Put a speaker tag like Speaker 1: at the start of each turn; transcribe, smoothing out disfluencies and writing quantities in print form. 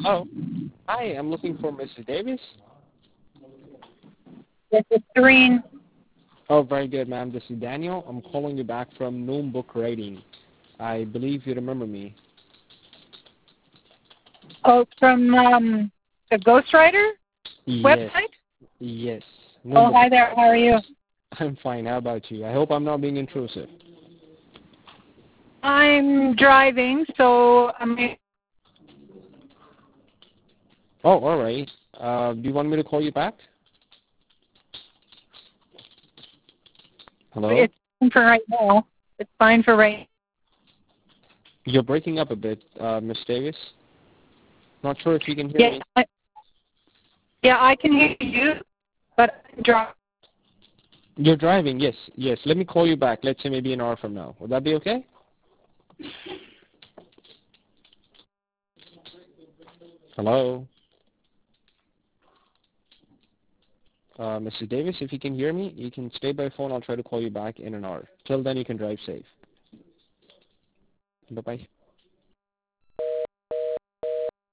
Speaker 1: Oh, hi. I'm looking for Mrs. Davis.
Speaker 2: This is Serene.
Speaker 1: Oh, very good, ma'am. This is Daniel. I'm calling you back from Noon Book Writing. I believe you remember me.
Speaker 2: Oh, from the Ghostwriter
Speaker 1: Yes,
Speaker 2: website?
Speaker 1: yes. Noon
Speaker 2: Oh,
Speaker 1: Book.
Speaker 2: hi there. How are you?
Speaker 1: I'm fine. How about you? I hope I'm not being intrusive.
Speaker 2: I'm driving, so
Speaker 1: Oh, all right. Do you want me to call you back? Hello?
Speaker 2: it's fine for right now. It's fine for right.
Speaker 1: You're breaking up a bit, Miss Davis. Not sure if you can hear
Speaker 2: Yeah,
Speaker 1: me.
Speaker 2: I can hear you, but I'm driving.
Speaker 1: You're driving, yes, yes. Let me call you back. Let's say maybe an hour from now. Would that be okay? Hello? Mrs. Davis, if you can hear me, you can stay by phone. I'll try to call you back in an hour. Till then, you can drive safe. Bye-bye.